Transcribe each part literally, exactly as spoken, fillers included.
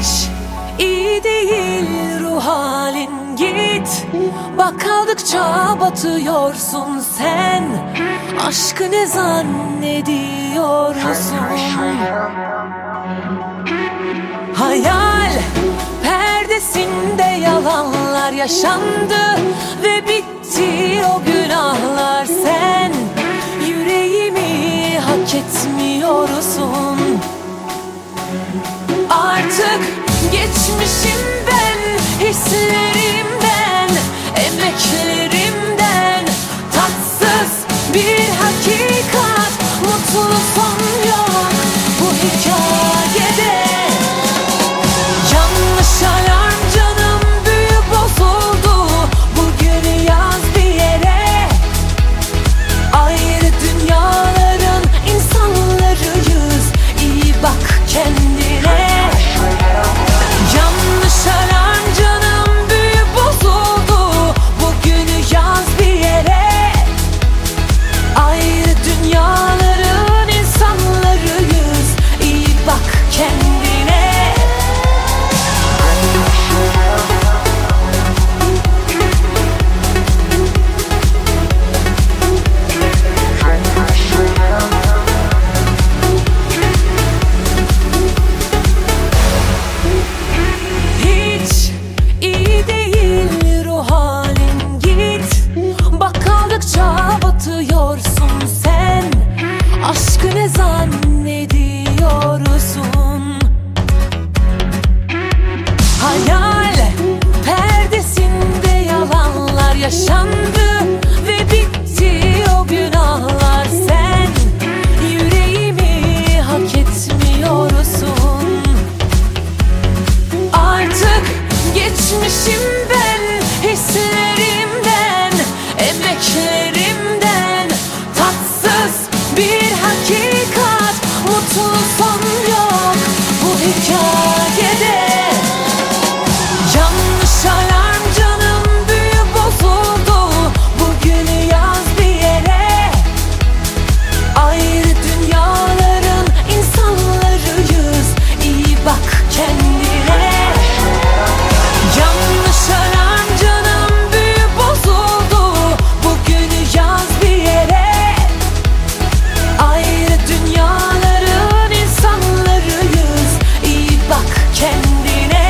Hiç iyi değil ruh halin, git. Bak kaldıkça batıyorsun sen. Aşkı ne zannediyorsun? Hayal perdesinde yalanlar yaşandı ve bitti o günahlar. Sen yüreğimi hak etmiyorsun. Artık geçmişim ben, hislerimden, emeklerimden. Tatsız bir hakikat, mutlu son yok bu hikayede. Yanlış alarm canım, büyü bozuldu. Bugün yaz bir yere. Ayrı dünyaların insanlarıyız. İyi bak kendine. Yanlış alarm canım, büyü bozuldu. Bugün yaz bir yere. Ayrı dünyaların insanlarıyız. İyi bak kendine. Hiç iyi değil ruh halin, git. Bak kaldıkça batıyorsun sen. Aşkı ne zannediyorsun? Hayal perdesinde yalanlar yaşandı ve bitti o günahlar. Sen yüreğimi hak etmiyorsun. Artık geçmişim ben, hislerimden, emeklerimden. Tatsız bir hakikat, mutlu son yok bu hikayede. Yanlış alarm canım, büyü bozuldu. Bugün yaz bir yere. Ayrı dünyaların insanlarıyız. İyi bak kendine. Yanlış alarm canım, büyü bozuldu. Bugün yaz bir yere. Ayrı dünyaların insanlarıyız. İyi bak kendine.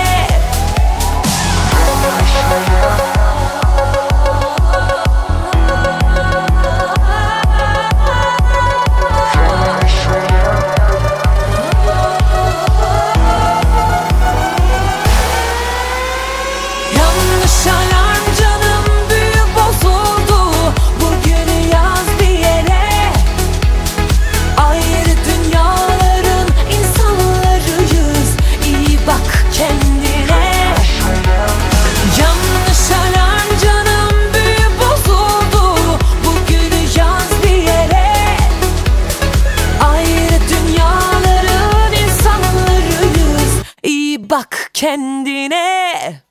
Yanlış alarm canım, büyü bozuldu. Bugün yaz bir yere. Ayrı dünyaların insanlarıyız. İyi bak kendine. Yanlış alarm canım, büyü bozuldu. Bugün yaz bir yere. Ayrı dünyaların insanlarıyız. İyi bak kendine.